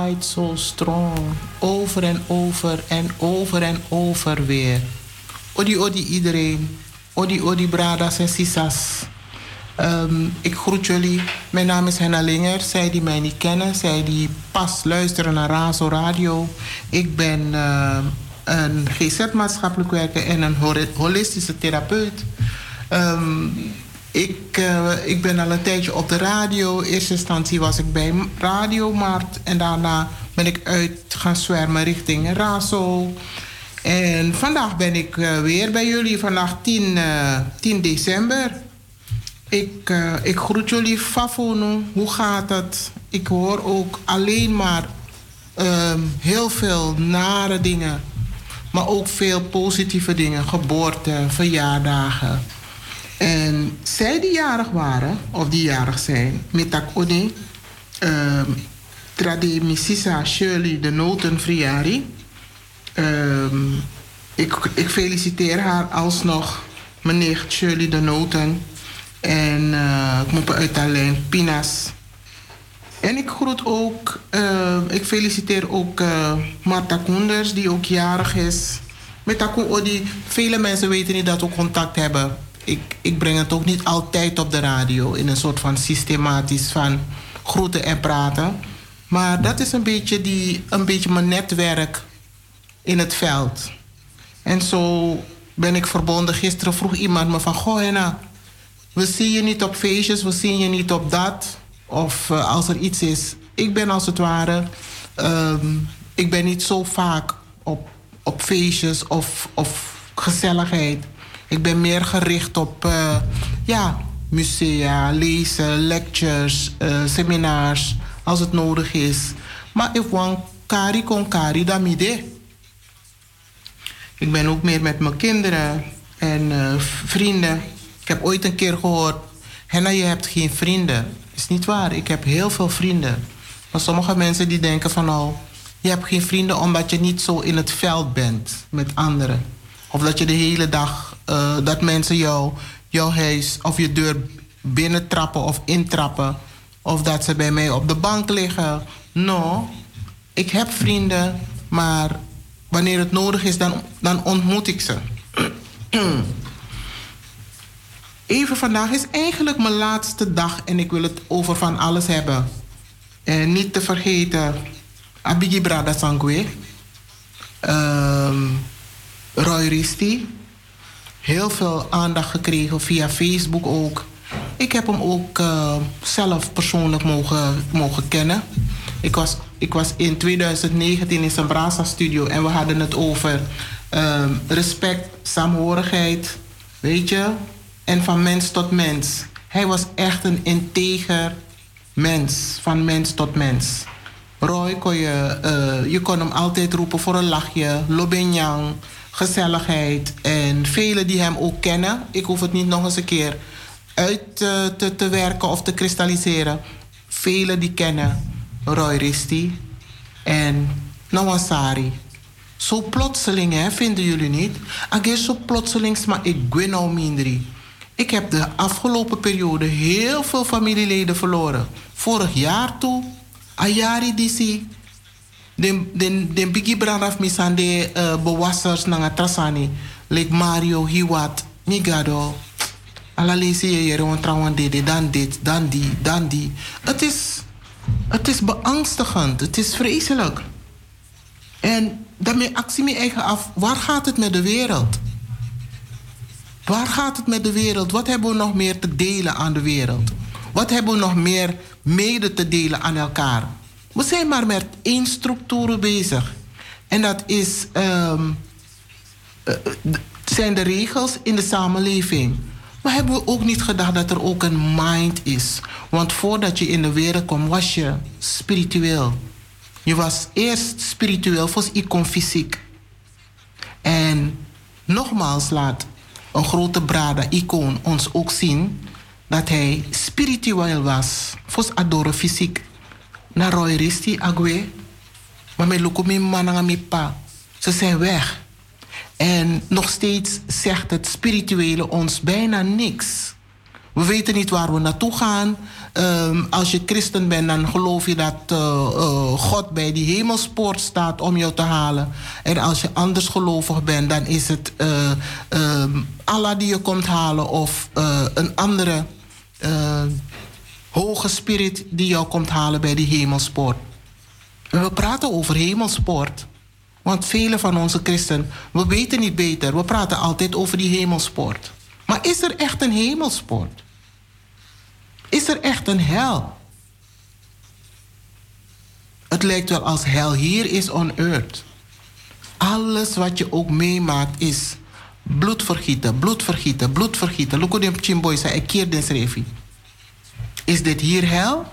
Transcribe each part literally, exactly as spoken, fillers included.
fight so strong. Over en over en over en over weer. Odi odi iedereen. Odi odi bradas en sisas. Um, ik groet jullie. Mijn naam is Henna Linger. Zij die mij niet kennen, zij die pas luisteren naar Razo Radio. Ik ben uh, een G Z-maatschappelijk werker en een holistische therapeut. Um, ik, uh, ik ben al een tijdje op de radio. In eerste instantie was ik bij Radiomarkt. En daarna ben ik uit gaan zwermen richting Razo. En vandaag ben ik uh, weer bij jullie. Vandaag tien december. Ik, uh, ik groet jullie, Fafonu. Hoe gaat het? Ik hoor ook alleen maar um, heel veel nare dingen. Maar ook veel positieve dingen. Geboorte, verjaardagen. En zij die jarig waren, of die jarig zijn, Mitak Ode, um, Trade Misisa Shirley de Notenvriari. Um, ik, ik feliciteer haar alsnog, meneer Shirley de Noten. En uh, ik moet uit de lijn Pinas. En ik groet ook, uh, ik feliciteer ook uh, Marta Koenders, die ook jarig is. Met Taku Odi, vele mensen weten niet dat we contact hebben. Ik, ik breng het ook niet altijd op de radio in een soort van systematisch van groeten en praten. Maar dat is een beetje, die, een beetje mijn netwerk in het veld. En zo ben ik verbonden. Gisteren vroeg iemand me van, goh Henna, we zien je niet op feestjes, we zien je niet op dat. Of uh, als er iets is. Ik ben als het ware, um, ik ben niet zo vaak op, op feestjes of, of gezelligheid. Ik ben meer gericht op uh, ja, musea, lezen, lectures, uh, seminars, als het nodig is. Maar ik wan kari kon kari damide. Ik ben ook meer met mijn kinderen en uh, vrienden. Ik heb ooit een keer gehoord, Henna, je hebt geen vrienden. Is niet waar, ik heb heel veel vrienden. Maar sommige mensen die denken van, oh, je hebt geen vrienden omdat je niet zo in het veld bent met anderen. Of dat je de hele dag, uh, dat mensen jou, jouw huis of je deur binnentrappen of intrappen. Of dat ze bij mij op de bank liggen. No, ik heb vrienden, maar wanneer het nodig is, dan, dan ontmoet ik ze. Even vandaag is eigenlijk mijn laatste dag en ik wil het over van alles hebben. En niet te vergeten, Abigi Brada Sangwe, um, Roy Risti. Heel veel aandacht gekregen via Facebook ook. Ik heb hem ook uh, zelf persoonlijk mogen, mogen kennen. Ik was, ik was in twintig negentien in zijn Brasa studio en we hadden het over um, respect, saamhorigheid, weet je. En van mens tot mens. Hij was echt een integer mens. Van mens tot mens. Roy kon je, uh, je kon hem altijd roepen voor een lachje. Lobenyang, gezelligheid. En velen die hem ook kennen. Ik hoef het niet nog eens een keer uit uh, te, te werken of te kristalliseren. Velen die kennen Roy Risti en Nawasari. Zo plotseling, hè, vinden jullie niet? Ageer zo plotselings, maar ik ben nou minderi. Ik heb de afgelopen periode heel veel familieleden verloren. Vorig jaar toe, Ayari Disi, den den den bigi brandaf misande uh, bewassers nanga trasani, like Mario Hiwat, Migado. Alla lesi je hier want trouwen dit, dan dit, dan die, dan die. Het is, het is beangstigend, het is vreselijk. En daarmee actie me eigen af, waar gaat het met de wereld? Waar gaat het met de wereld? Wat hebben we nog meer te delen aan de wereld? Wat hebben we nog meer mede te delen aan elkaar? We zijn maar met één structuur bezig. En dat is, um, uh, zijn de regels in de samenleving. Maar hebben we ook niet gedacht dat er ook een mind is? Want voordat je in de wereld kwam, was je spiritueel. Je was eerst spiritueel, volgens ik kon fysiek. En nogmaals laat een grote Brada-icoon ons ook zien dat hij spiritueel was. Volgens adore fysiek. Na Roy Risti agwe. Maar met lukumi mananga pa. Ze zijn weg. En nog steeds zegt het spirituele ons bijna niks. We weten niet waar we naartoe gaan. Um, als je christen bent, dan geloof je dat uh, uh, God bij die hemelspoort staat om jou te halen. En als je anders gelovig bent, dan is het uh, uh, Allah die je komt halen of uh, een andere uh, hoge spirit die jou komt halen bij die hemelspoort. En we praten over hemelspoort. Want velen van onze christen, we weten niet beter. We praten altijd over die hemelspoort. Maar is er echt een hemelspoort? Is er echt een hel? Het lijkt wel als hel hier is on earth. Alles wat je ook meemaakt is bloedvergieten, bloedvergieten, bloedvergieten. Look hoe Chimboy zei, ik keer dit schreefie. Is dit hier hel?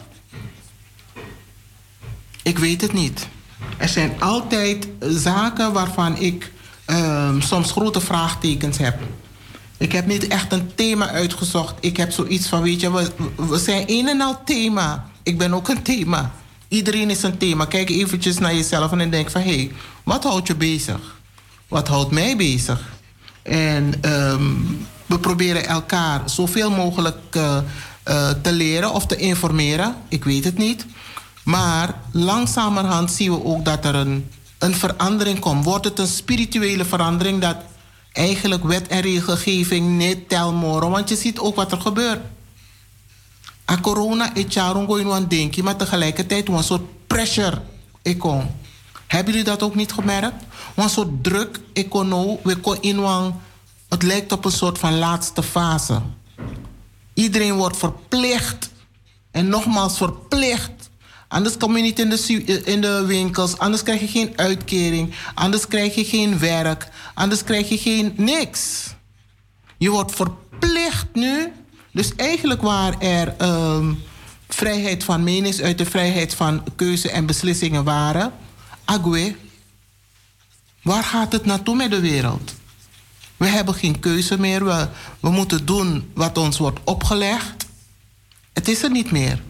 Ik weet het niet. Er zijn altijd zaken waarvan ik uh, soms grote vraagtekens heb. Ik heb niet echt een thema uitgezocht. Ik heb zoiets van, weet je, we, we zijn een en al thema. Ik ben ook een thema. Iedereen is een thema. Kijk eventjes naar jezelf en denk van, hé, hey, wat houdt je bezig? Wat houdt mij bezig? En um, we proberen elkaar zoveel mogelijk uh, uh, te leren of te informeren. Ik weet het niet. Maar langzamerhand zien we ook dat er een, een verandering komt. Wordt het een spirituele verandering dat eigenlijk wet en regelgeving niet tel more? Want je ziet ook wat er gebeurt. A corona is jarongo in een denkie, maar tegelijkertijd een soort pressure. Hebben jullie dat ook niet gemerkt? Een soort druk econo, we in een, het lijkt op een soort van laatste fase. Iedereen wordt verplicht. En nogmaals verplicht. Anders kom je niet in de, in de winkels. Anders krijg je geen uitkering. Anders krijg je geen werk. Anders krijg je geen niks. Je wordt verplicht nu. Dus eigenlijk waar er um, vrijheid van meningsuiting, vrijheid van keuze en beslissingen waren. Agwe, waar gaat het naartoe met de wereld? We hebben geen keuze meer. We, we moeten doen wat ons wordt opgelegd. Het is er niet meer.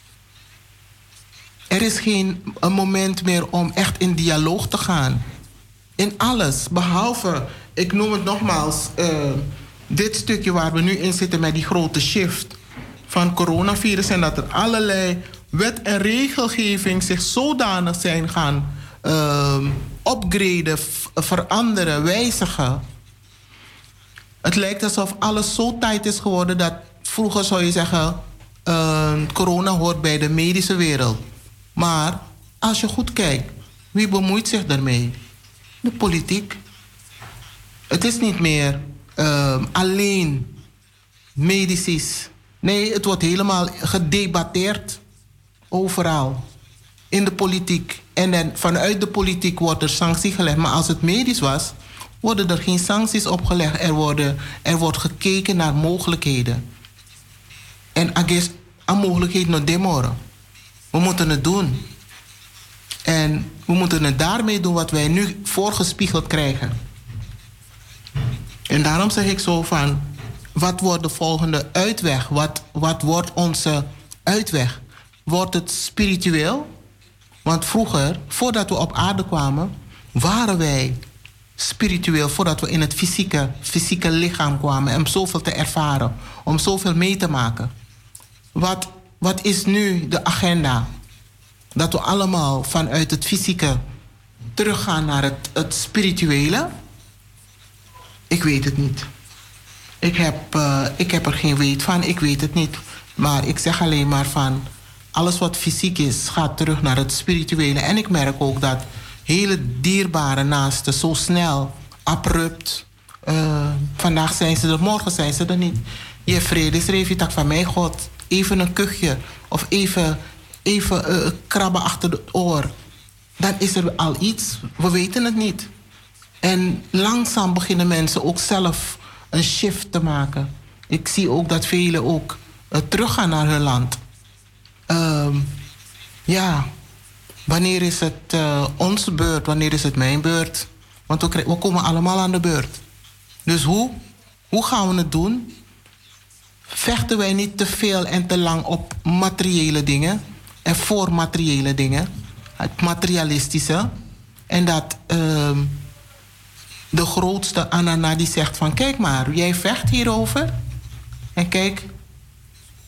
Er is geen een moment meer om echt in dialoog te gaan. In alles, behalve, ik noem het nogmaals, uh, dit stukje waar we nu in zitten met die grote shift van coronavirus en dat er allerlei wet en regelgeving zich zodanig zijn gaan uh, upgraden, veranderen, wijzigen. Het lijkt alsof alles zo tight is geworden dat vroeger zou je zeggen, uh, corona hoort bij de medische wereld. Maar als je goed kijkt, wie bemoeit zich daarmee? De politiek. Het is niet meer uh, alleen medicisch. Nee, het wordt helemaal gedebatteerd. Overal. In de politiek. En dan vanuit de politiek wordt er sanctie gelegd. Maar als het medisch was, worden er geen sancties opgelegd. Er, worden, er wordt gekeken naar mogelijkheden. En agis aan mogelijkheden nog demoren. We moeten het doen. En we moeten het daarmee doen wat wij nu voorgespiegeld krijgen. En daarom zeg ik zo van, wat wordt de volgende uitweg? Wat, wat wordt onze uitweg? Wordt het spiritueel? Want vroeger, voordat we op aarde kwamen, waren wij spiritueel. Voordat we in het fysieke, fysieke lichaam kwamen. Om zoveel te ervaren. Om zoveel mee te maken. Wat, wat is nu de agenda? Dat we allemaal vanuit het fysieke teruggaan naar het, het spirituele? Ik weet het niet. Ik heb, uh, ik heb er geen weet van, ik weet het niet. Maar ik zeg alleen maar van, alles wat fysiek is, gaat terug naar het spirituele. En ik merk ook dat hele dierbare naasten zo snel, abrupt. Uh, vandaag zijn ze er, morgen zijn ze er niet. Je vrede schreef je tak van mij, God, even een kuchje of even, even uh, krabben achter het oor. Dan is er al iets, we weten het niet. En langzaam beginnen mensen ook zelf een shift te maken. Ik zie ook dat velen ook uh, teruggaan naar hun land. Uh, ja, wanneer is het uh, onze beurt? Wanneer is het mijn beurt? Want we, we komen allemaal aan de beurt. Dus hoe? Hoe gaan we het doen? Vechten wij niet te veel en te lang op materiële dingen en voor materiële dingen, het materialistische, en dat uh, de grootste Anana die zegt van, kijk maar, jij vecht hierover en kijk,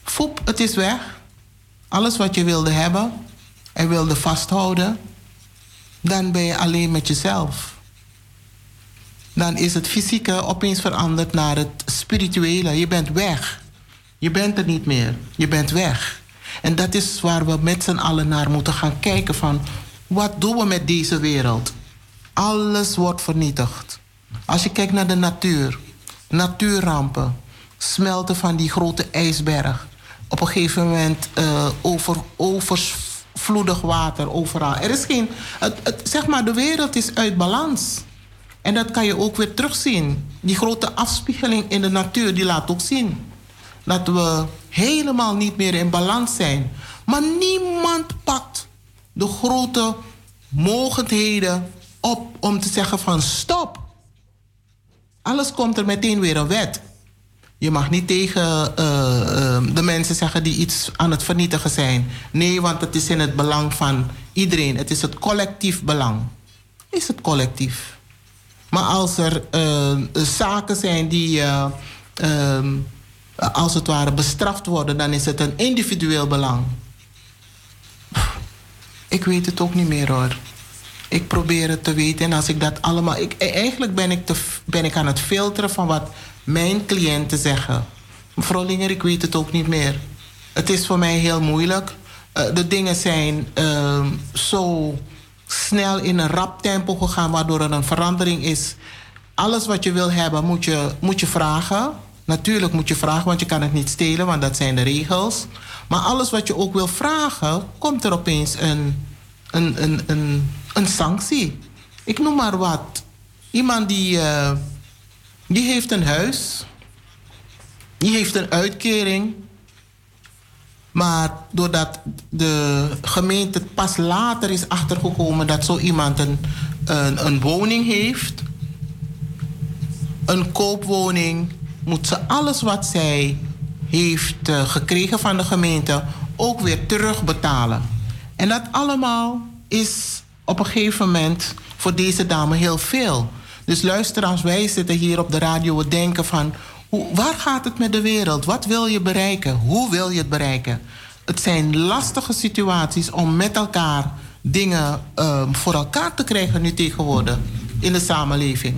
Foep, het is weg. Alles wat je wilde hebben en wilde vasthouden, dan ben je alleen met jezelf. Dan is het fysieke opeens veranderd naar het spirituele. Je bent weg. Je bent er niet meer. Je bent weg. En dat is waar we met z'n allen naar moeten gaan kijken van, wat doen we met deze wereld? Alles wordt vernietigd. Als je kijkt naar de natuur, natuurrampen, smelten van die grote ijsberg. Op een gegeven moment uh, over, overvloedig water overal. Er is geen, het, het, zeg maar, de wereld is uit balans. En dat kan je ook weer terugzien. Die grote afspiegeling in de natuur, die laat ook zien dat we helemaal niet meer in balans zijn. Maar niemand pakt de grote mogendheden op om te zeggen van stop. Alles komt er meteen weer een wet. Je mag niet tegen uh, uh, de mensen zeggen die iets aan het vernietigen zijn. Nee, want het is in het belang van iedereen. Het is het collectief belang. Is het collectief? Maar als er uh, zaken zijn die uh, uh, als het ware bestraft worden, dan is het een individueel belang. Ik weet het ook niet meer hoor. Ik probeer het te weten en als ik dat allemaal... Ik, eigenlijk ben ik, te, ben ik aan het filteren van wat mijn cliënten zeggen. Mevrouw Linger, ik weet het ook niet meer. Het is voor mij heel moeilijk. Uh, de dingen zijn uh, zo snel in een rap tempo gegaan, waardoor er een verandering is. Alles wat je wil hebben, moet je, moet je vragen. Natuurlijk moet je vragen, want je kan het niet stelen, want dat zijn de regels. Maar alles wat je ook wil vragen, komt er opeens een, een, een, een, een sanctie. Ik noem maar wat. Iemand die, uh, die heeft een huis. Die heeft een uitkering. Maar doordat de gemeente pas later is achtergekomen dat zo iemand een, een, een woning heeft, een koopwoning, moet ze alles wat zij heeft uh, gekregen van de gemeente ook weer terugbetalen. En dat allemaal is op een gegeven moment voor deze dame heel veel. Dus luisteraars, wij zitten hier op de radio, we denken van, hoe, waar gaat het met de wereld? Wat wil je bereiken? Hoe wil je het bereiken? Het zijn lastige situaties om met elkaar dingen uh, voor elkaar te krijgen nu tegenwoordig in de samenleving.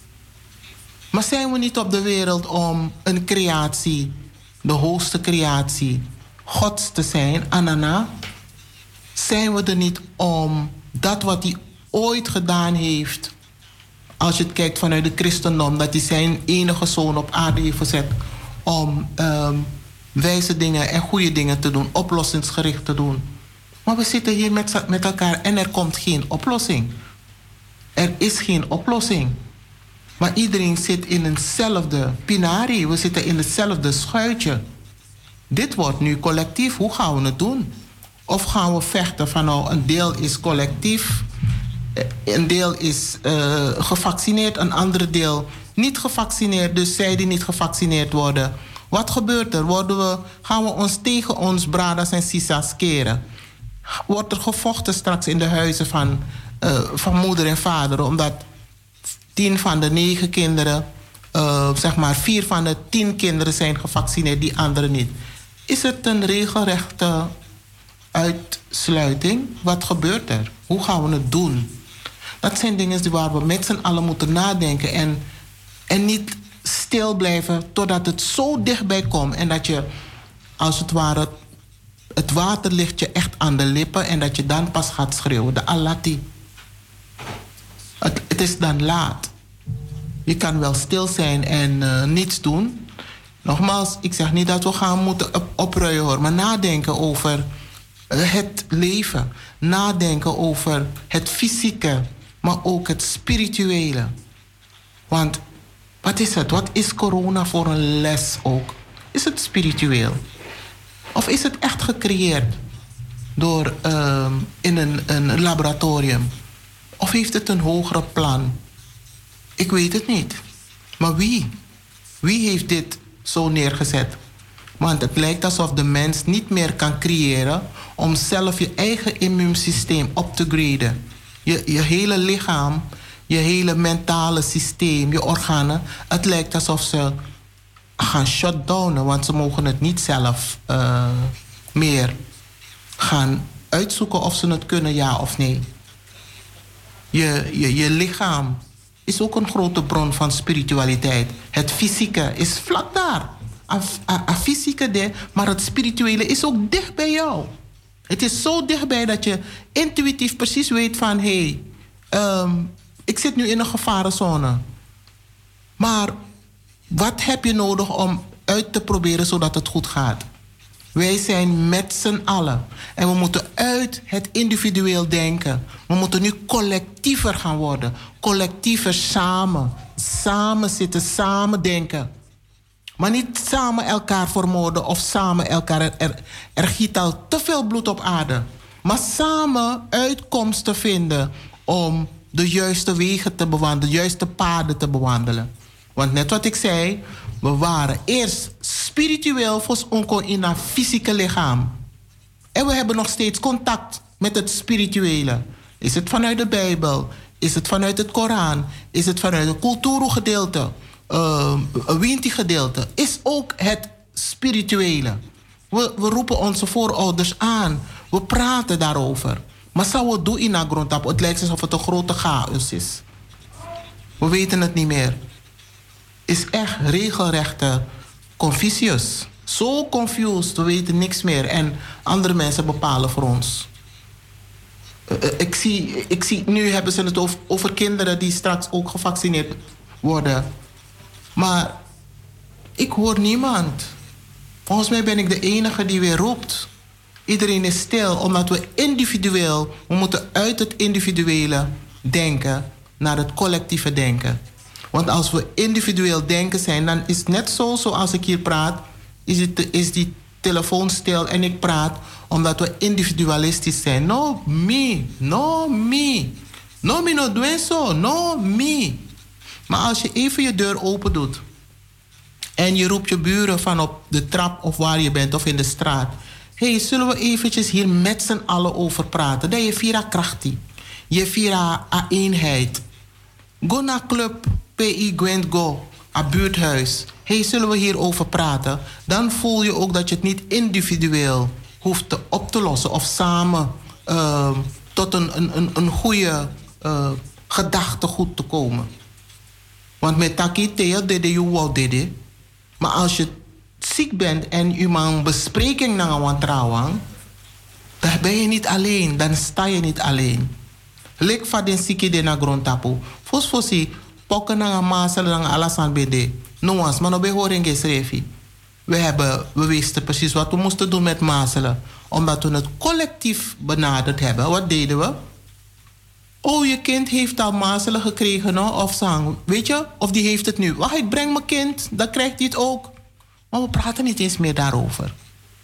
Maar zijn we niet op de wereld om een creatie, de hoogste creatie, Gods te zijn, Anana? Zijn we er niet om dat wat hij ooit gedaan heeft, als je het kijkt vanuit de christendom, dat hij zijn enige zoon op aarde heeft gezet om um, wijze dingen en goede dingen te doen, oplossingsgericht te doen. Maar we zitten hier met, met elkaar en er komt geen oplossing. Er is geen oplossing. Maar iedereen zit in eenzelfde pinari. We zitten in hetzelfde schuitje. Dit wordt nu collectief. Hoe gaan we het doen? Of gaan we vechten van nou, een deel is collectief, een deel is uh, gevaccineerd, een ander deel niet gevaccineerd. Dus zij die niet gevaccineerd worden. Wat gebeurt er? Worden we, gaan we ons tegen ons bradas en sisas keren? Wordt er gevochten straks in de huizen van, uh, van moeder en vader, omdat tien van de negen kinderen, uh, zeg maar vier van de tien kinderen zijn gevaccineerd, die anderen niet. Is het een regelrechte uitsluiting? Wat gebeurt er? Hoe gaan we het doen? Dat zijn dingen waar we met z'n allen moeten nadenken en, en niet stil blijven totdat het zo dichtbij komt en dat je, als het ware, het water ligt je echt aan de lippen en dat je dan pas gaat schreeuwen. De Alati. Het, het is dan laat. Je kan wel stil zijn en uh, niets doen. Nogmaals, ik zeg niet dat we gaan moeten op, opruien hoor, maar nadenken over uh, het leven. Nadenken over het fysieke, maar ook het spirituele. Want wat is het? Wat is corona voor een les ook? Is het spiritueel? Of is het echt gecreëerd door uh, in een, een laboratorium? Of heeft het een hogere plan? Ik weet het niet. Maar wie? Wie heeft dit zo neergezet? Want het lijkt alsof de mens niet meer kan creëren om zelf je eigen immuunsysteem op te graden. Je, je hele lichaam, je hele mentale systeem, je organen. Het lijkt alsof ze gaan shutdownen, want ze mogen het niet zelf uh, meer gaan uitzoeken of ze het kunnen, ja of nee. Je, je, je lichaam is ook een grote bron van spiritualiteit. Het fysieke is vlak daar. Het fysieke, de, maar het spirituele is ook dicht bij jou. Het is zo dichtbij dat je intuïtief precies weet van... hé, hey, um, ik zit nu in een gevarenzone. Maar wat heb je nodig om uit te proberen zodat het goed gaat? Wij zijn met z'n allen. En we moeten uit het individueel denken. We moeten nu collectiever gaan worden. Collectiever samen. Samen zitten, samen denken. Maar niet samen elkaar vermoorden of samen elkaar... Er, er giet al te veel bloed op aarde. Maar samen uitkomsten vinden om de juiste wegen te bewandelen, de juiste paden te bewandelen. Want net wat ik zei, we waren eerst spiritueel voor ons in een fysieke lichaam. En we hebben nog steeds contact met het spirituele. Is het vanuit de Bijbel? Is het vanuit het Koran? Is het vanuit het cultuurgedeelte? Uh, een winti-gedeelte? Is ook het spirituele. We, we roepen onze voorouders aan. We praten daarover. Maar zou we doen in de grondtap? Het lijkt alsof het een grote chaos is. We weten het niet meer. Is echt regelrechte Confucius. Zo confused, we weten niks meer. En andere mensen bepalen voor ons. Uh, ik, zie, ik zie, nu hebben ze het over, over kinderen die straks ook gevaccineerd worden. Maar ik hoor niemand. Volgens mij ben ik de enige die weer roept. Iedereen is stil, omdat we individueel... we moeten uit het individuele denken naar het collectieve denken. Want als we individueel denken zijn, dan is het net zo zoals ik hier praat... is, het, is die telefoon stil en ik praat omdat we individualistisch zijn. No me, no me. No me no doen zo, no me. Maar als je even je deur open doet... en je roept je buren van op de trap of waar je bent of in de straat... hé, hey, zullen we eventjes hier met z'n allen over praten? Dat je vira krachtie. Je vira a eenheid. Go naar club, P I Gwent Go, a buurthuis. Hé, hey, zullen we hierover praten? Dan voel je ook dat je het niet individueel hoeft te op te lossen... of samen uh, tot een, een, een, een goede uh, gedachtegoed te komen. Want met taki teo dede je wou dede. Maar als je ziek bent en je maakt een bespreking naar een wantrouwang... dan ben je niet alleen, dan sta je niet alleen. Lek van den zieke de na grondtapu. Fos fosi, pokken na een maasel na alasan bede. Noas, maar no behoren gesrefi. We hebben, we wisten precies wat we moesten doen met mazelen. Omdat we het collectief benaderd hebben. Wat deden we? Oh, je kind heeft al mazelen gekregen, no? Of zang. Weet je? Of die heeft het nu. Wacht, ik breng mijn kind. Dan krijgt hij het ook. Maar we praten niet eens meer daarover.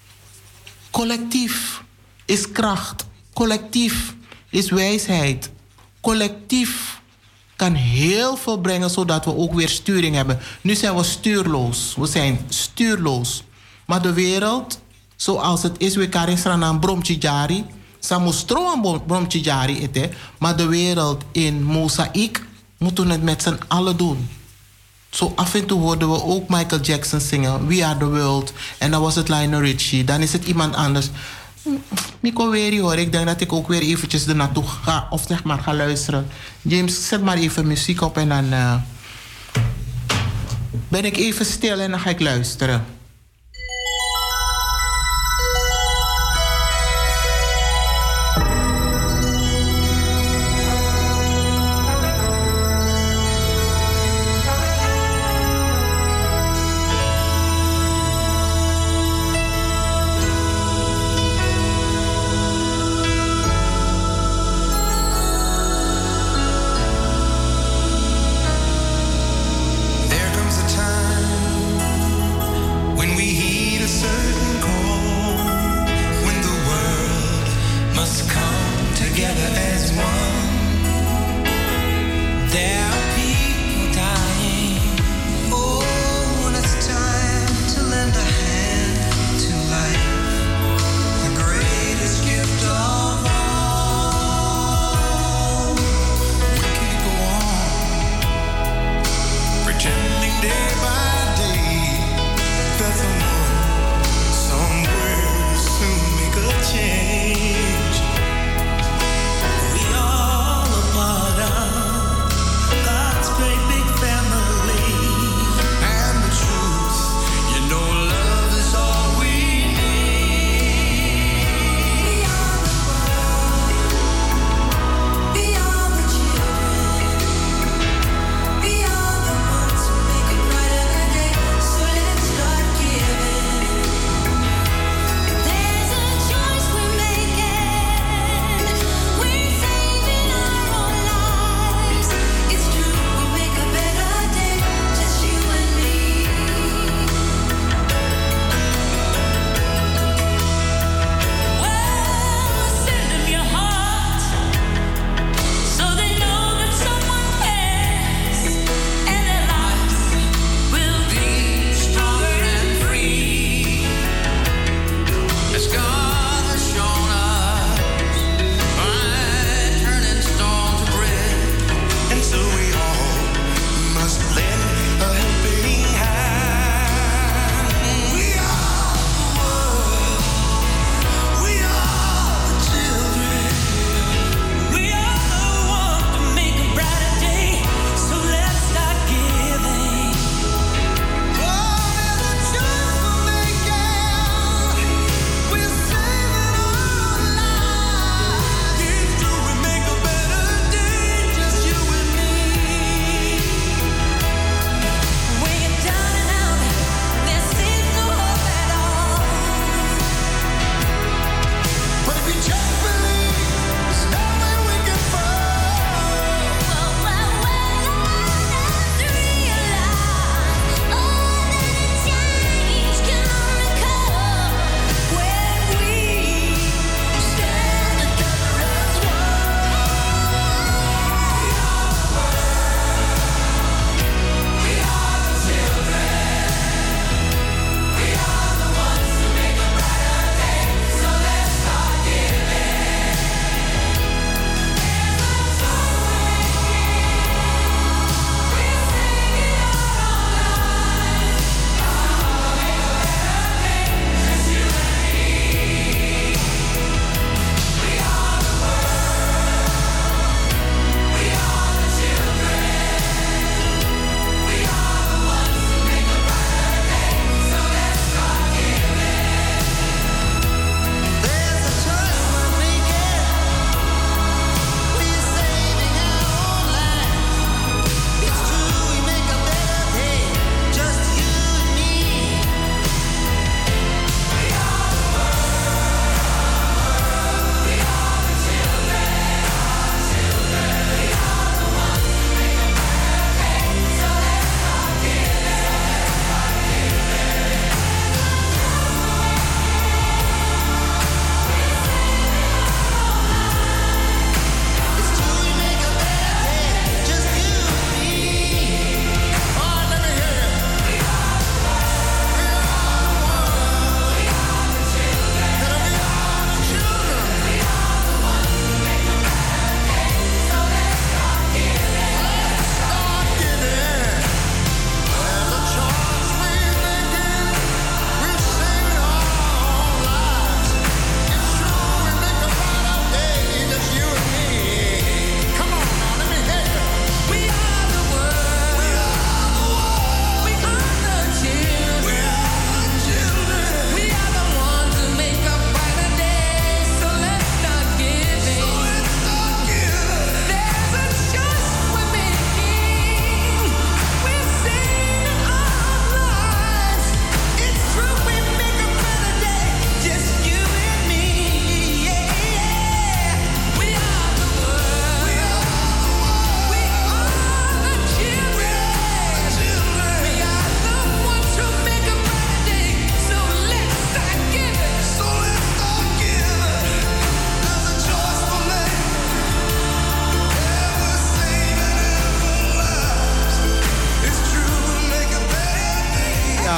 Collectief is kracht. Collectief is wijsheid. Collectief kan heel veel brengen, zodat we ook weer sturing hebben. Nu zijn we stuurloos. We zijn stuurloos. Maar de wereld, zoals het is, we kan een bromtje jari. Samu stroom bromtje jari ete. Maar de wereld in mozaïek moeten we het met z'n allen doen. Zo af en toe hoorden we ook Michael Jackson zingen. We Are The World. En dan was het Lionel Richie. Dan is het iemand anders. Nico weer hoor. Ik denk dat ik ook weer eventjes er naartoe ga. Of zeg maar ga luisteren. James, zet maar even muziek op. En dan uh, ben ik even stil en dan ga ik luisteren.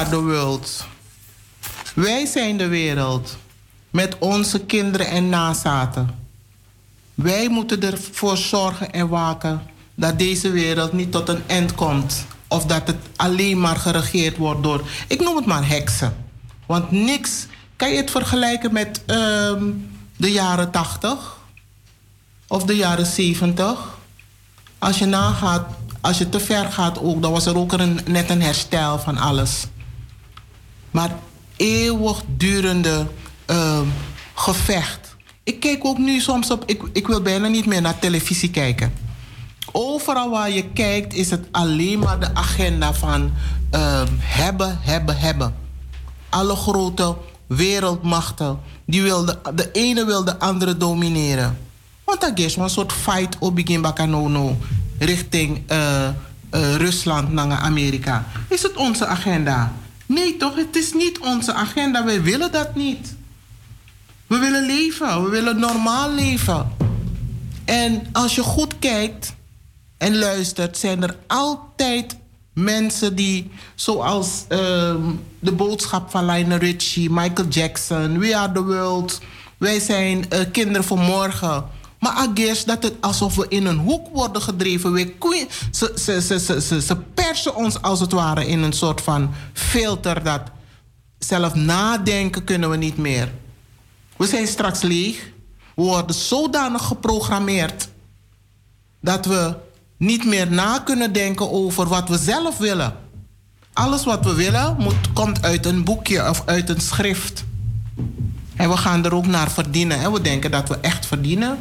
are the world. Wij zijn de wereld. Met onze kinderen en nazaten. Wij moeten ervoor zorgen en waken dat deze wereld niet tot een eind komt. Of dat het alleen maar geregeerd wordt door, ik noem het maar heksen. Want niks, kan je het vergelijken met um, de jaren tachtig? Of de jaren zeventig? Als je nagaat, als je te ver gaat ook, dan was er ook een, net een herstel van alles. Maar eeuwigdurende uh, gevecht. Ik kijk ook nu soms op, ik, ik wil bijna niet meer naar televisie kijken. Overal waar je kijkt is het alleen maar de agenda van uh, hebben, hebben, hebben. Alle grote wereldmachten, die wil de, de ene wil de andere domineren. Want dat is een soort fight op begin bakanono richting uh, uh, Rusland naar Amerika. Is het onze agenda? Nee toch, het is niet onze agenda. Wij willen dat niet. We willen leven, we willen normaal leven. En als je goed kijkt en luistert, zijn er altijd mensen die, zoals uh, de boodschap van Lionel Richie, Michael Jackson, We Are The World, wij zijn uh, kinderen van morgen. Maar again, dat het alsof we in een hoek worden gedreven. We, ze, ze, ze, ze, ze, ze persen ons als het ware in een soort van filter dat zelf nadenken kunnen we niet meer. We zijn straks leeg. We worden zodanig geprogrammeerd dat we niet meer na kunnen denken over wat we zelf willen. Alles wat we willen moet, komt uit een boekje of uit een schrift. En we gaan er ook naar verdienen. En we denken dat we echt verdienen.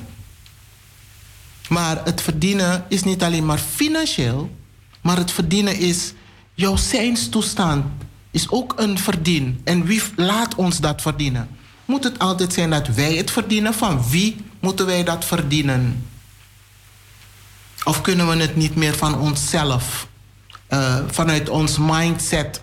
Maar het verdienen is niet alleen maar financieel, maar het verdienen is jouw zijnstoestand. Is ook een verdien. En wie laat ons dat verdienen? Moet het altijd zijn dat wij het verdienen? Van wie moeten wij dat verdienen? Of kunnen we het niet meer van onszelf, uh, vanuit ons mindset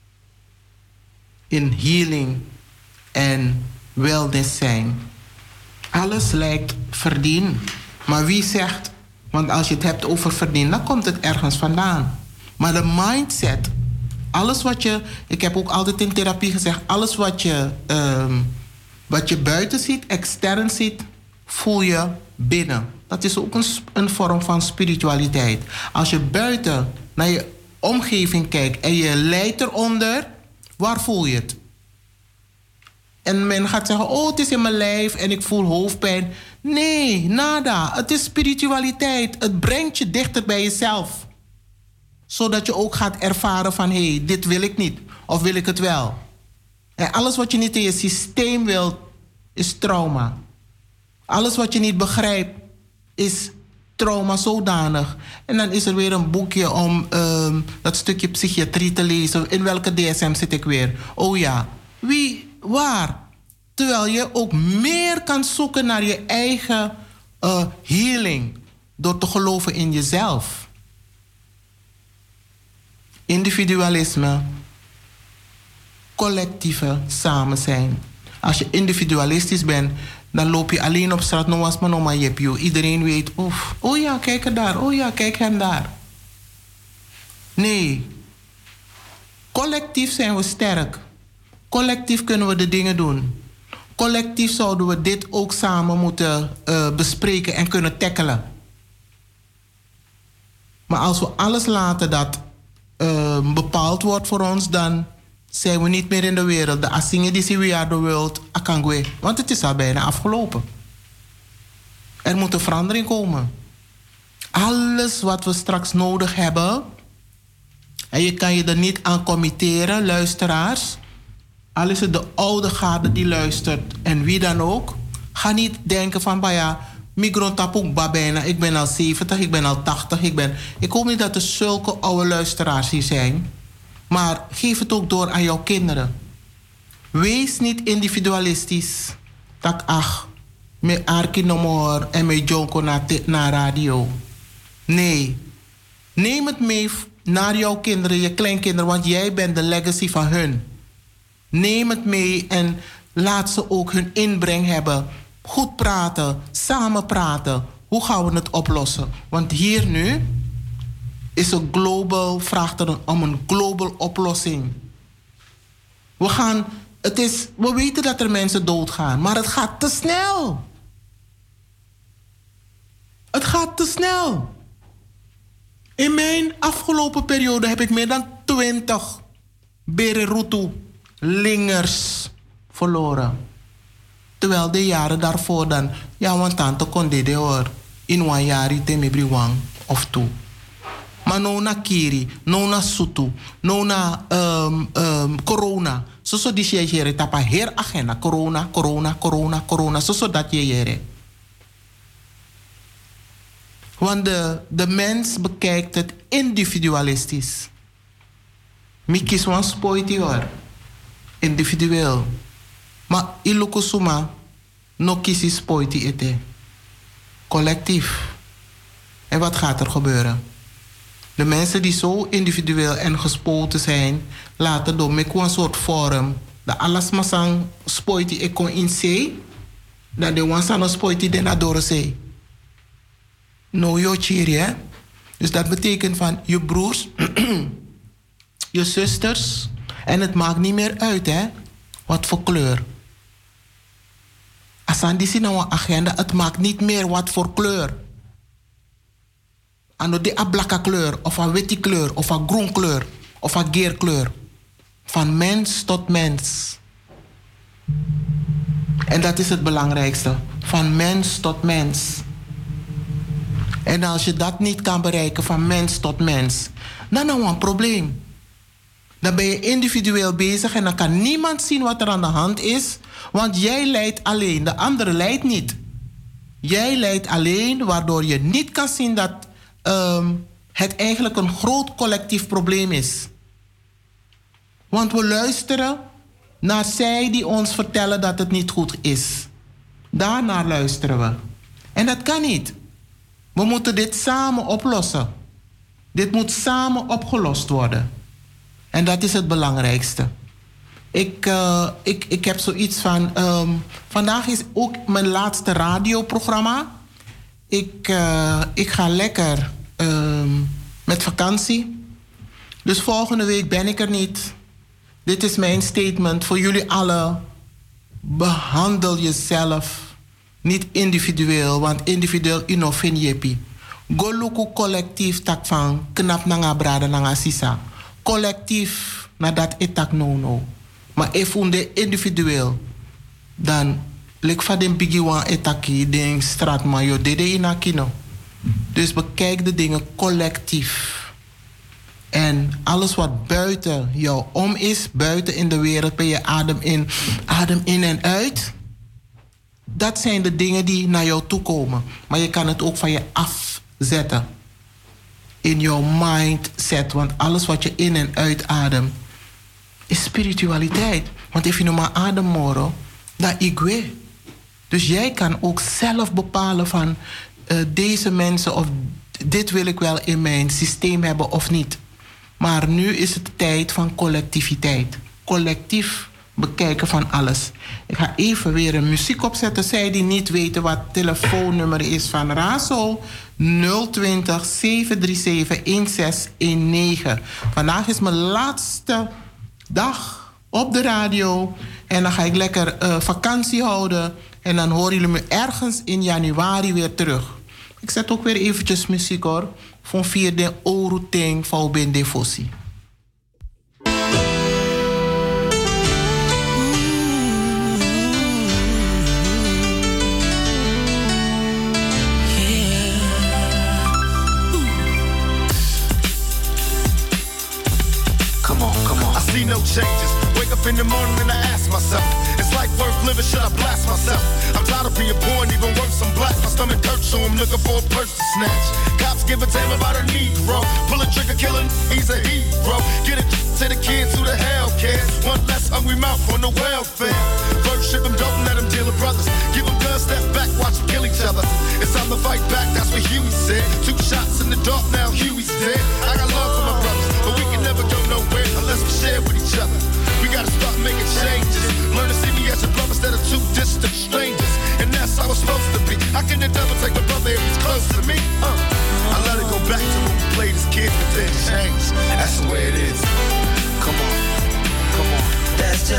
in healing en wellness zijn? Alles lijkt verdien. Maar wie zegt, want als je het hebt over verdienen, dan komt het ergens vandaan. Maar de mindset, alles wat je, ik heb ook altijd in therapie gezegd, alles wat je, um, wat je buiten ziet, extern ziet, voel je binnen. Dat is ook een, een vorm van spiritualiteit. Als je buiten naar je omgeving kijkt en je lijdt eronder, waar voel je het? En men gaat zeggen, oh, het is in mijn lijf en ik voel hoofdpijn. Nee, nada. Het is spiritualiteit. Het brengt je dichter bij jezelf. Zodat je ook gaat ervaren van, hé, hey, dit wil ik niet. Of wil ik het wel? En alles wat je niet in je systeem wilt, is trauma. Alles wat je niet begrijpt, is trauma zodanig. En dan is er weer een boekje om um, dat stukje psychiatrie te lezen. In welke D S M zit ik weer? Oh ja, wie, waar? Terwijl je ook meer kan zoeken naar je eigen uh, healing. Door te geloven in jezelf. Individualisme. Collectieve samen zijn. Als je individualistisch bent, dan loop je alleen op straat. No was maar no maar je. Iedereen weet, oef, oh ja, kijk er daar. Oh ja, kijk hem daar. Nee. Collectief zijn we sterk. Collectief kunnen we de dingen doen. Collectief zouden we dit ook samen moeten uh, bespreken en kunnen tackelen. Maar als we alles laten dat uh, bepaald wordt voor ons, dan zijn we niet meer in de wereld. De Asingen die zien we are the world, akangwe. Want het is al bijna afgelopen. Er moet een verandering komen. Alles wat we straks nodig hebben, en je kan je er niet aan committeren, luisteraars. Al is het de oude garde die luistert en wie dan ook. Ga niet denken van, bah ja, migron tapuk babena. Ik ben al zeventig, ik ben al tachtig. Ik, ben... ik hoop niet dat er zulke oude luisteraars hier zijn. Maar geef het ook door aan jouw kinderen. Wees niet individualistisch. Tak ach, me arki no more en me jonko na, na radio. Nee. Neem het mee naar jouw kinderen, je kleinkinderen, want jij bent de legacy van hun. Neem het mee en laat ze ook hun inbreng hebben. Goed praten, samen praten. Hoe gaan we het oplossen? Want hier nu is een global, vraagt er om een global oplossing. We gaan, het is, we weten dat er mensen doodgaan, maar het gaat te snel. Het gaat te snel. In mijn afgelopen periode heb ik meer dan twintig Bererutu-lingers verloren. Terwijl de jaren daarvoor dan, ja, want tante kon dit hoor. In een jaar te wang of toe. Maar no na kiri, no na sutu, no na um, um, corona. Zo zo die je jere tapa her agenda. Corona, corona, corona, corona. Zo zo dat je jere. Want de, de mens bekijkt het individualistisch. Mi kies wan spoiti hoor. Individueel. Maar iloko suma no kisi spoiti ete. Collectief. En wat gaat er gebeuren? De mensen die zo individueel en gespoten zijn, laten door met een soort vorm, de alles masang spoiti e kon in zee, dat de wansano spoiti de nadore zee. No yo chiri, hè? Dus dat betekent van je broers, je zusters, en het maakt niet meer uit, hè? Wat voor kleur. Asan die nou een agenda, het maakt niet meer wat voor kleur. Ano de a blakke kleur, of een witte kleur, of een groen kleur, of een geerkleur. Van mens tot mens. En dat is het belangrijkste. Van mens tot mens. En als je dat niet kan bereiken, van mens tot mens, dan heb je een probleem. Dan ben je individueel bezig en dan kan niemand zien wat er aan de hand is. Want jij lijdt alleen, de andere lijdt niet. Jij lijdt alleen, waardoor je niet kan zien dat um, het eigenlijk een groot collectief probleem is. Want we luisteren naar zij die ons vertellen dat het niet goed is. Daarnaar luisteren we. En dat kan niet. We moeten dit samen oplossen. Dit moet samen opgelost worden. En dat is het belangrijkste. Ik, uh, ik, ik heb zoiets van... Um, vandaag is ook mijn laatste radioprogramma. Ik, uh, ik ga lekker um, met vakantie. Dus volgende week ben ik er niet. Dit is mijn statement voor jullie allen. Behandel jezelf niet individueel, want individueel inofin jepi. Goluku collectief tak van knap nanga brada nanga sisa. Collectief nadat etak no no. Maar efunde individueel, dan lek van den bigiwan etaki den straat mayo dede inakino. Dus bekijk de dingen collectief. En alles wat buiten jou om is, buiten in de wereld, ben je adem in, adem in en uit. Dat zijn de dingen die naar jou toe komen. Maar je kan het ook van je afzetten. In jouw mindset. Want alles wat je in en uitademt is spiritualiteit. Want als je nog maar adem moro, dat ik weet. Dus jij kan ook zelf bepalen van uh, deze mensen of dit wil ik wel in mijn systeem hebben of niet. Maar nu is het tijd van collectiviteit. Collectief bekijken van alles. Ik ga even weer een muziek opzetten. Zij die niet weten wat het telefoonnummer is van Razo. nul twintig, zeven drie zeven, een zes een negen. Vandaag is mijn laatste dag op de radio. En dan ga ik lekker uh, vakantie houden. En dan horen jullie me ergens in januari weer terug. Ik zet ook weer eventjes muziek hoor. Van vierde Oruting van Ben Defosi. See no changes. Wake up in the morning and I ask myself, is life worth living? Should I blast myself? I'm tired of being poor and even worse, I'm black. My stomach hurts, so I'm looking for a purse to snatch. Cops give a damn about a Negro. Pull a trigger, kill him, he's a hero. Get it to the kids who the hell cares. One less hungry mouth on the welfare. Worship them, don't let them deal with brothers. Give them guns, step back, watch them kill each other. It's time to fight back, that's what Huey said. Two shots in the dark, now Huey's dead. I got love for my brothers, but we can never go nowhere unless we share with each other. We gotta start making changes. Learn to see me as a brother instead of two distant strangers. And that's how it's supposed to be. How can the devil take a brother if he's close to me? Uh. I let it go back to when we played as kids, but then change. That's the way it is. Come on, come on. That's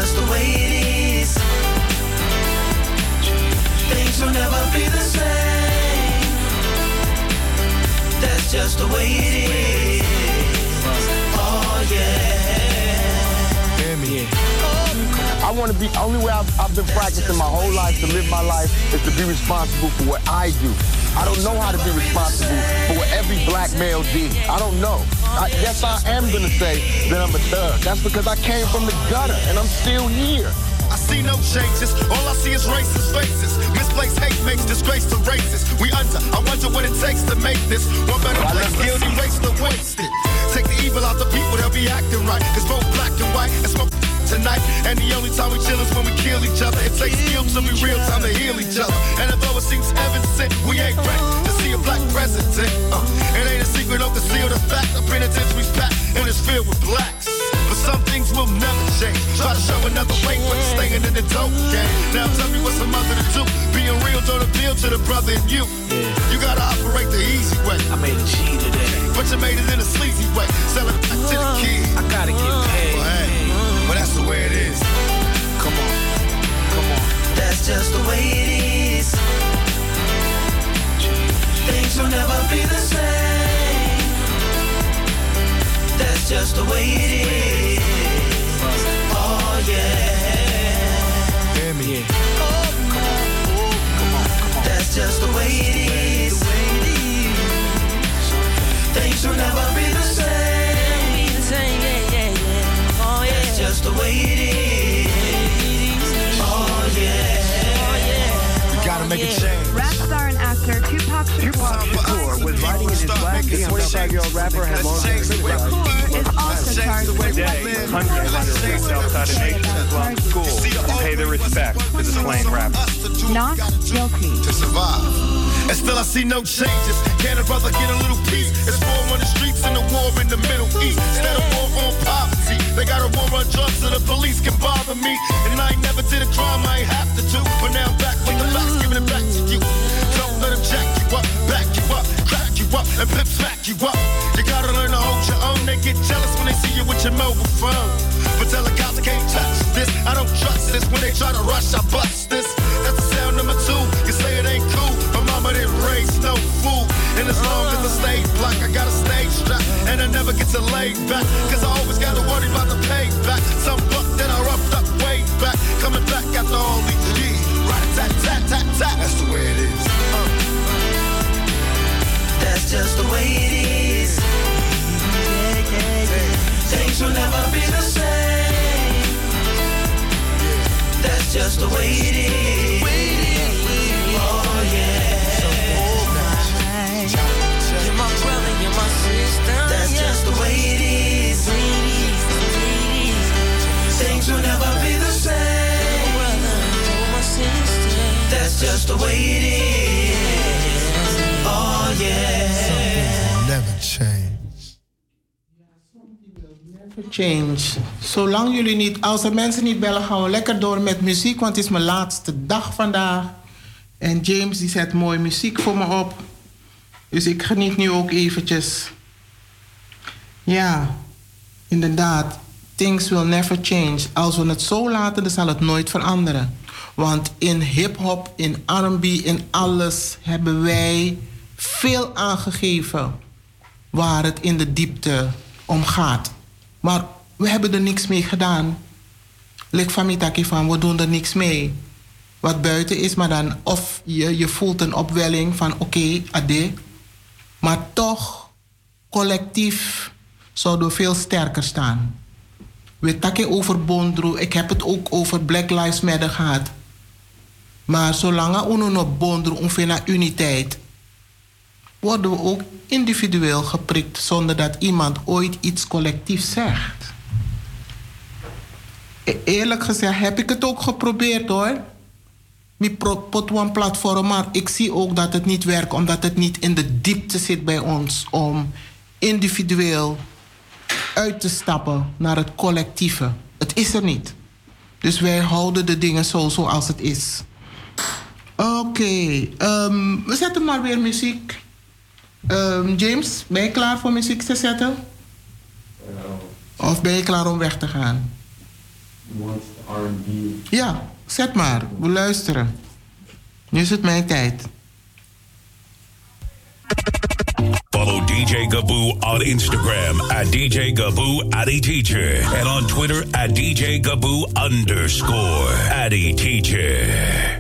just the way it is. Oh yeah. Hear me. I want to be, only way I've, I've been practicing my whole life to live my life is to be responsible for what I do. I don't know how to be responsible for what every black male did. I don't know. I, yes, I am going to say that I'm a thug. That's because I came from the gutter and I'm still here. I see no changes, all I see is racist faces. Misplaced hate makes disgrace to races. We under, I wonder what it takes to make this one better place. Let's erase the wasted. Take the evil out the people, they'll be acting right. It's both black and white, and smoke tonight. And the only time we chill is when we kill each other. It takes skill to be real time to heal each other. And although it seems heaven sent, we ain't ready to see a black president. Uh, it ain't a secret, don't conceal the fact. The penitentiary's packed and it's filled with blacks. But some things will never change. Try to show another way, but it's staying in the dope game. Now tell me what's a mother to do. Being real don't appeal to the brother in you. Yeah. You gotta operate the easy way. I made a G today, but you made it in a sleazy way. Sell it back to the kids. I gotta get paid. Well, hey, well that's the way it is. Come on, come on. That's just the way it is. Things will never be the same. That's just the way it is. Oh yeah. Hear me. Oh, come on. Oh, come on, come on. That's just the way it is. Things will never be the same. Yeah, yeah, yeah. Oh yeah. That's just the way it is. Oh yeah. Oh yeah. We gotta make a change. Rap star and actor Tupac Shakur was riding in his black. The twenty-five-year-old rapper had long hair. is also charged with Today, hundreds of students outside of Nation Islam School pay their respects to the slain rapper. not guilty. To survive. And still I see no changes. Can a brother get a little peace? It's war on the streets and a war in the Middle East. Instead of war on poverty, they got a war on drugs so the police can bother me. And I ain't never did a crime I ain't have to do. But now I'm back with the facts, giving it back to you. Don't let them jack you up, back you up, crack you up, and pimp smack you up. You gotta learn to hold your own. They get jealous when they see you with your mobile phone. But tell the cops I can't touch this. I don't trust this. When they try to rush, I bust this. That's the sound number two. You say it ain't cool, but mama didn't raise no fool. And as long as I stay black, I got a stage strap. And I never get to lay back, cause I always gotta worry about the payback. Some buck that I roughed up way back, coming back after all these years. Right, tat, tat, tat, tat. That's the way it is. Uh. That's just the way it is. Yeah, yeah, yeah. Things will never be the same. That's just the way it is. Oh yeah. You're my brother, you're my sister. That's just the way it is. Things will never be the same. That's just the way it is. Oh yeah. Never change. Change. Zolang jullie niet, als er mensen niet bellen, gaan we lekker door met muziek, want het is mijn laatste dag vandaag. En James die zet mooie muziek voor me op. Dus ik geniet nu ook eventjes. Ja, inderdaad. Things will never change. Als we het zo laten, dan zal het nooit veranderen. Want in hip-hop, in R en B, in alles hebben wij veel aangegeven waar het in de diepte om gaat. Maar we hebben er niks mee gedaan. Lik van Mitaki van, we doen er niks mee. Wat buiten is, maar dan of je, je voelt een opwelling van oké, okay, ade. Maar toch, collectief zouden we veel sterker staan. We takken over Bondro, ik heb het ook over Black Lives Matter gehad. Maar zolang we op Bondro ongeveer naar uniteit, worden we ook individueel geprikt zonder dat iemand ooit iets collectiefs zegt. E- eerlijk gezegd heb ik het ook geprobeerd hoor. Met een platform, maar ik zie ook dat het niet werkt omdat het niet in de diepte zit bij ons om individueel uit te stappen naar het collectieve. Het is er niet. Dus wij houden de dingen zo zoals het is. Oké, okay, um, we zetten maar weer muziek. Um, James, ben je klaar voor muziek te zetten? Of ben je klaar om weg te gaan? R en B. Ja, zet maar. We luisteren. Nu is het mijn tijd. Follow D D J Gaboo on Instagram at D J Gaboo Addy Teacher. And on Twitter at D J Gaboo underscore Addy Teacher.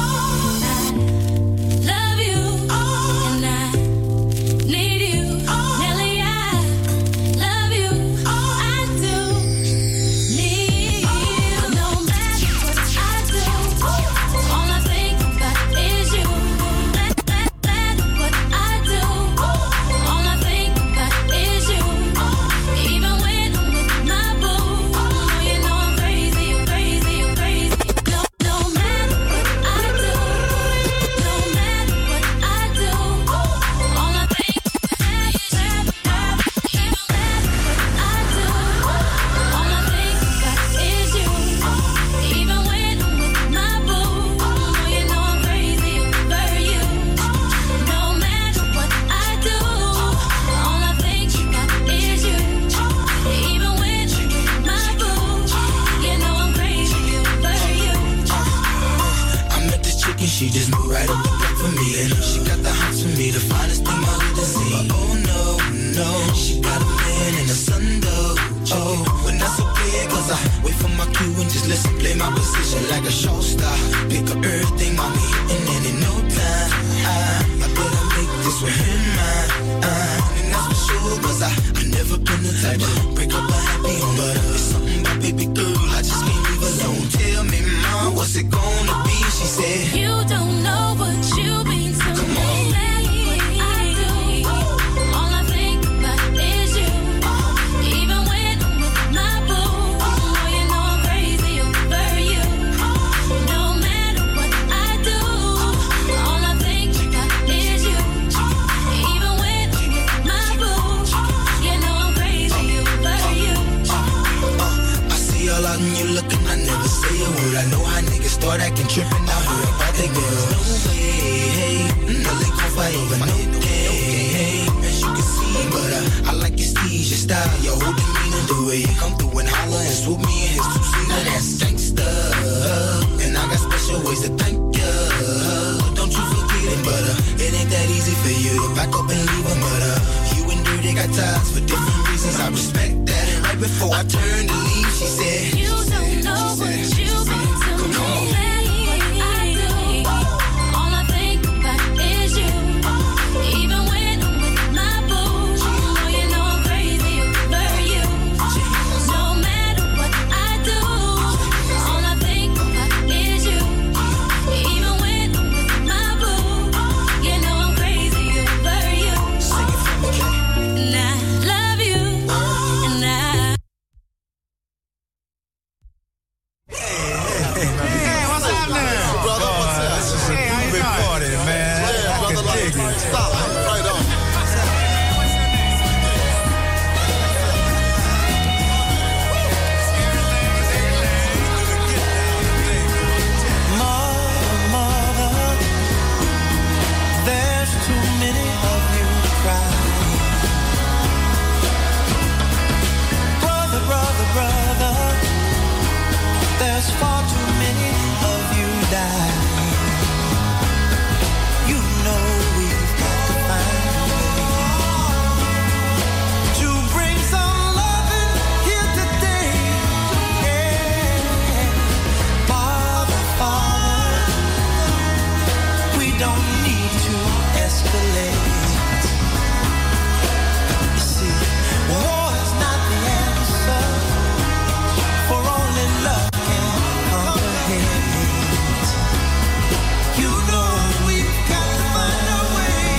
She just moved right up the block for me, and she got the hots for me, the finest thing my hood has seen. But oh no, no, she got a man and a son though. Oh, when that's okay, cause I wait for my cue and just listen, play my position like a show star. Pick up everything, mommy, and then in no time, I, I better make this with him mine. Uh, and that's for sure, cause I, I never been the type to break up a happy home. But uh, it's something about baby girl, I just can't leave alone. Tell me, mom, what's it gonna be? She said, you don't know what you mean to Come me. on. I do. All I think about is you. Even when I'm with my boo, oh, you know I'm crazy over you. No matter what I do, all I think about is you. Even when I'm with my boo, you know I'm crazy over you. Uh, I see all out and you looking, I never say a word. I know how niggas start acting tripping out here about they girls. No way, hey, no they gon' fight over no day, hey, as you can see. But uh, I like your steez, your style, your whole demeanor, the way you come through and holler and swoop me in his two seater. Now that's gangsta, and I got special ways to thank ya. Don't you forget it, but uh, it ain't that easy for you to back up and leave 'em. But uh, you and Dirty got ties for different reasons. I respect that. And right before I turned to leave, she said, you don't know what you mean to me. Come on. I do. All I think about is you. Even when I'm with my boo, oh, you know I'm crazy over you. No matter what I do, all I think about is you. Even when I'm with my boo, you know I'm crazy over you. Sing it for me, Kay. And I love you. And I Hey, what's happening? Brother, what's up? This is a groovy party, man. Yeah, I brother, can like, dig it. stop, right on. Mother, mother, there's too many of you to cry. Brother, brother, brother, there's far too many of you die. You know we've got to find a way to bring some loving here today. Yeah. Father, Father, we don't need to escalate. You see, war is not the answer, for only love can conquer hate. You know we've got to find a way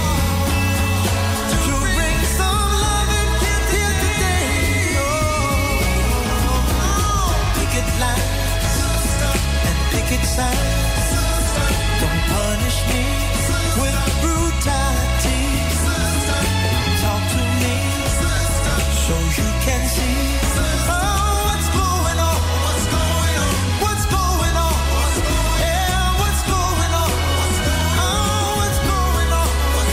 to bring some loving here today. Oh, picket lines and picket signs. Don't punish me with brutality. Talk to me so you can see. Oh, what's going on? What's going on? What's going on? Yeah, what's going on? Oh, what's going on?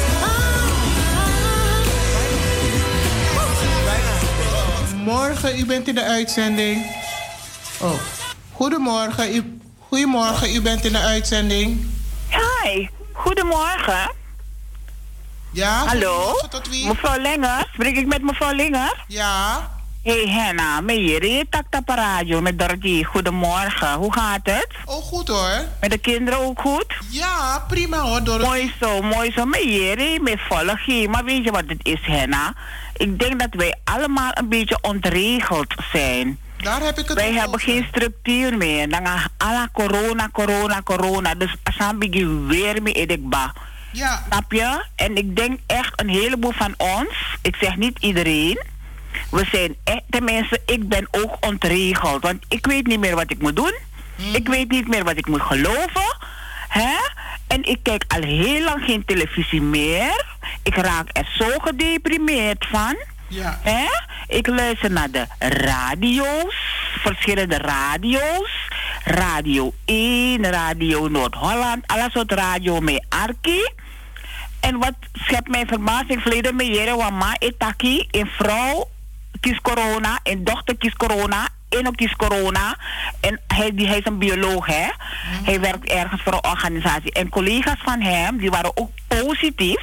Morgen, u bent in de uitzending. Oh, goedemorgen. U, goedemorgen, u bent in de uitzending. Hi, goedemorgen. Ja, Hallo, goedemorgen, tot wie? mevrouw Lenger. Spreek ik met mevrouw Lenger? Ja. Hé, hey, Henna, meneer, je takt op de radio met Dorothy. Goedemorgen, hoe gaat het? Oh, goed hoor. Met de kinderen ook goed? Ja, prima hoor, Dorothy. Mooi zo, mooi zo. Meneer, met volg je. Maar weet je wat het is, Henna? Ik denk dat wij allemaal een beetje ontregeld zijn. Daar heb ik het Wij over. hebben geen structuur meer. Dan gaan alle corona, corona, corona. Dus als begin weer mee edekba. Ja. Snap je? En ik denk echt een heleboel van ons, ik zeg niet iedereen, we zijn echt, tenminste, ik ben ook ontregeld. Want ik weet niet meer wat ik moet doen. Hmm. Ik weet niet meer wat ik moet geloven. Hè? En ik kijk al heel lang geen televisie meer. Ik raak er zo gedeprimeerd van. Ja. Hè? Ik luister naar de radio's, verschillende radio's. Radio één, Radio Noord-Holland, alles soort radio met Arki. En wat schept mijn verbazing, verleden met jaren, wama, etaki, een vrouw kies corona, een dochter kies corona, en ook kies corona. En hij, die, hij is een bioloog, hè. Mm-hmm. Hij werkt ergens voor een organisatie. En collega's van hem, die waren ook positief.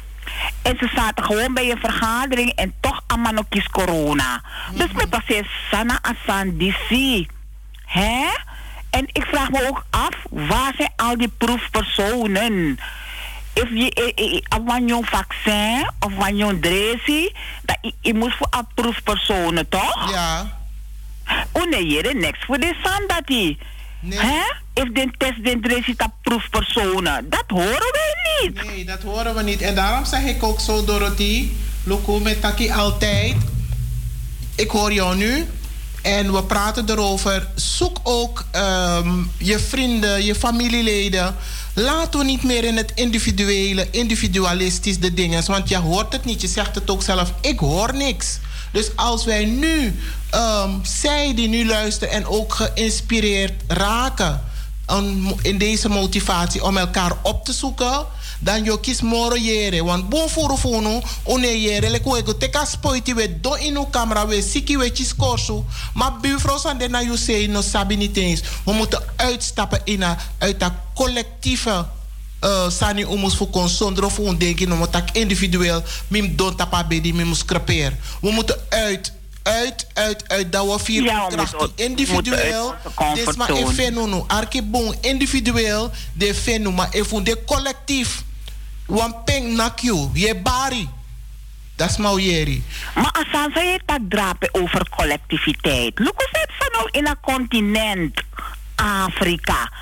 En ze zaten gewoon bij een vergadering en toch allemaal nog kies corona. Mm-hmm. Dus met precies Sana Asan D C. Hè? En ik vraag me ook af, waar zijn al die proefpersonen? If je een jong vaccin of een jong dresi, dat je moet voor een proefpersonen, toch? Ja. Oh nee, hier niks voor de sandati. Nee. Hè? If de test de dresi dat proefpersonen, dat horen wij niet. Nee, dat horen we niet. En daarom zeg ik ook zo, Dorothy, Loco met Taki altijd, ik hoor jou nu. En we praten erover. Zoek ook um, je vrienden, je familieleden. Laten we niet meer in het individuele, individualistisch de dingen. Want je hoort het niet, je zegt het ook zelf. Ik hoor niks. Dus als wij nu, um, zij die nu luisteren en ook geïnspireerd raken um, in deze motivatie om elkaar op te zoeken, dan je kies moro jere. Want bon voor fono, one jere, lek we go teka spoiti we do in uw camera, we siki we chis korsu. Maar buurvrouw san de na you say no sabi niet eens. We moeten uitstappen in a, uit dat collectieve uh, sani umus voor kon zonder of een denken om het individueel mim don tapa bedi mim scraper. We moeten uit. Uit, uit, uit, dat we vier ja, krachten individueel. Dit maar een fenomeno. Arkebon individueel, de fenomeno, maar even de collectief. Wan peng nakju, je bari. Dat is maar jeri. Maar als zou je dat drapen over collectiviteit? Look hoe het van in een continent, Afrika,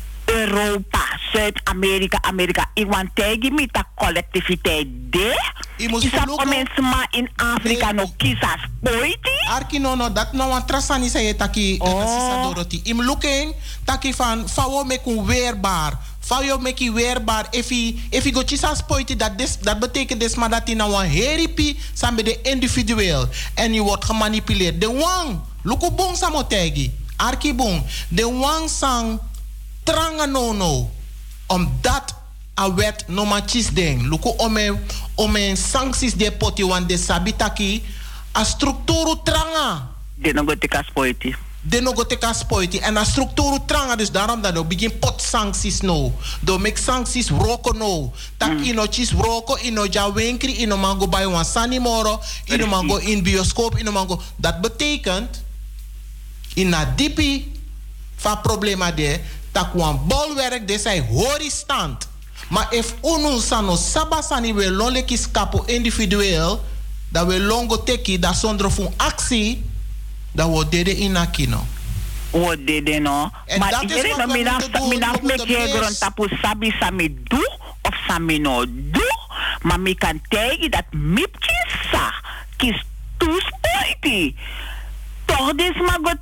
Europa, Zuid-Amerika, Amerika. Ik want tegen me dat collectiviteit de. Is dat mensen maar in Afrika nog kiezen spoiti? Arki no no, dat nou een trasani zei taki Sisa Dorothy. Im looking taki van fawo meku weerbaar. Fawo meki weerbaar. If i if i go kiezen spoiti dat des dat betekent des maar dat hij nou een heripi samen de individueel en je wordt gemanipuleerd. De wang, luku bon samotegi. Arki bon, de wang sang tranga no no. Omdat a wet no machis ding. Luku ome ome sancties de poti wan de sabitaki a structuru tranga. De no go teka spoiti. De no go teka spoiti. En a structuru tranga dus daarom dat we begin pot sancties no. Do make sancties roko no. Tak mm. ino chis roko, ino ja winkri, ino mango bij wan sanimoro, ino mango in bioscoop, ino mango. Dat betekent in a dipi van problema de tak wan bolwerk de zij horizont. Maar if unu sano sabasani we lonleki skapo individueel, dat we longo teki dat zonder voor actie, dat we deden in akino. We deden no. Maar iedereen no minaf minaf met je grond tapu sabi sami do of sami no do, maar mi kan tegen dat mipjes sa kis toespoiti. Toch des maar got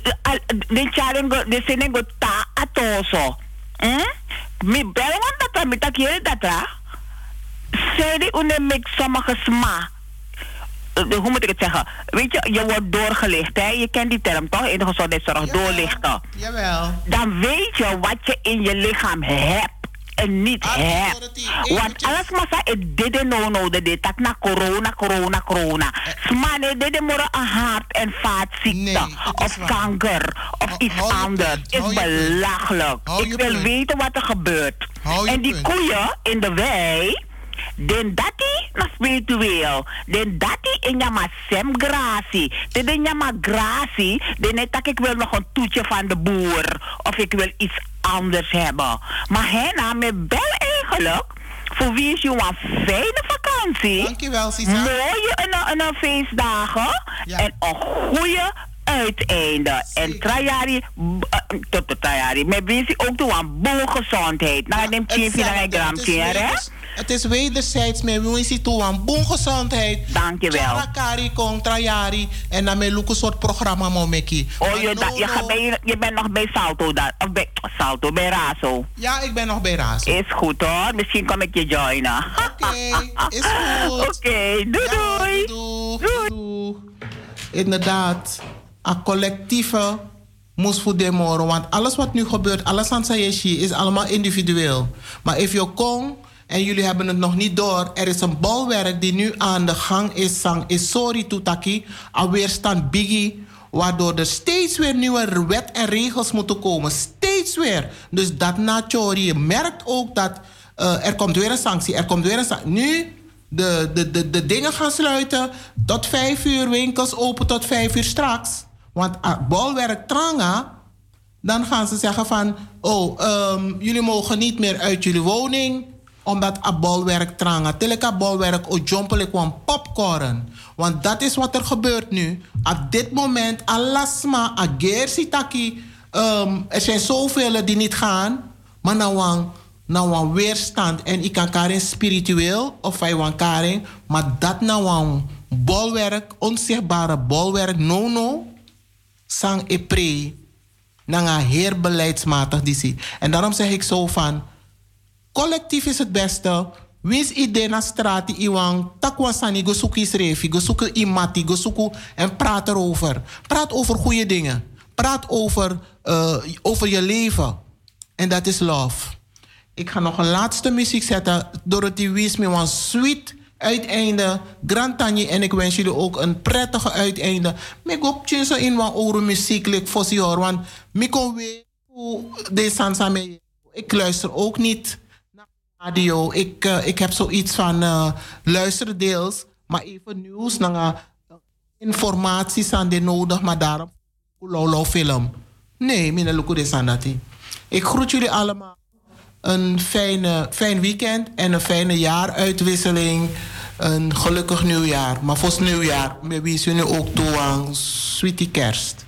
de charen go de sene go ta atoso. Hm? Mi belwan dat mi tak hier dat ra. Seri une mek sommige sma. De, hoe moet ik het zeggen? Weet je, je wordt doorgelicht, hè? Je kent die term toch? In de gezondheidszorg, doorlichten. Jawel. Dan weet je wat je in je lichaam hebt en niet hebt. Want alles massa is dit no no de dit tak na corona, corona, corona. Smane dit moro een hart- en vaatziekte nee, of kanker of oh, iets anders. Is belachelijk. Ik wil punt. weten wat er gebeurt. Hou en die punt. koeien in de wei, Den dati na spiritueel. Den dati in jama sem grasi. Den den jama grasi. Den net dat ik wil nog een toetje van de boer. Of ik wil iets anders hebben. Maar henna met bel eigenlijk. Voor wie is je een fijne vakantie. Dankjewel, Sisa. Mooie en, en, en feestdagen. Ja. En een goede uiteinde. En trajari, tot de trajari. Met wie is ook toe aan boelgezondheid. Nou, neem je vier gramje, hè? Het is wederzijds met wie is toe aan boelgezondheid. Dankjewel. Kari, kong, trajari. En dan met een soort programma, momeki. Oh, je, da, je, gaat bij, je bent nog bij Salto, dan, of bij Salto, bij Razo. Ja, ik ben nog bij Razo. Is goed hoor, misschien kom ik je joinen. Oké, okay, is goed. Oké, okay, doei, ja, doei. doei. Doei. Doei. Inderdaad, een collectieve moest voor demoren. Want alles wat nu gebeurt, alles aan Sayeshi is allemaal individueel. Maar if je komt en jullie hebben het nog niet door, er is een bolwerk die nu aan de gang is. Sang is sorry toetaki, aan weerstand biggie. Waardoor er steeds weer nieuwe wet en regels moeten komen. Steeds weer. Dus dat na Chori. Je merkt ook dat uh, er komt weer een sanctie. Er komt weer een sanctie. Nu, de, de, de, de dingen gaan sluiten. Tot vijf uur, winkels open tot vijf uur straks. Want uh, bolwerk tranga, dan gaan ze zeggen van... Oh, um, jullie mogen niet meer uit jullie woning... omdat a bolwerk tranga. Teleka bolwerk o jompele kwam popcorn. Want dat is wat er gebeurt nu. Op dit moment, alasma, a gersitaki. Um, er zijn zoveel die niet gaan. Maar nou nou een weerstand. En ik kan karin spiritueel of hij wan karin. Maar dat nou een bolwerk, onzichtbare bolwerk, no no. Sang e pre. Nanga heer beleidsmatig die zie. En daarom zeg ik zo van... Collectief is het beste. Wins idee na straat iwang takwasani go zoeken isrefi, go zoeken imati, go zoeken en praat erover. Praat over goede dingen. Praat over, uh, over je leven. En dat is love. Ik ga nog een laatste muziek zetten. Dorothy Wies me een sweet uiteinde. Grand Tanje en ik wens jullie ook een prettige uiteinde. Ik hoop dat je in wat oren muziek voor ze hoor. Want ik kom weer deze sansa mee. Ik luister ook niet radio. Ik, uh, ik heb zoiets van uh, luisterdeels, maar even nieuws, uh, informaties aan de nodig, maar daarom lolo film. Nee, mina luku de sandati. Ik groet jullie allemaal een fijne, fijn weekend en een fijne jaaruitwisseling. Een gelukkig nieuwjaar. Maar voor het nieuwjaar, we wensen jullie ook toe aan sweetie kerst.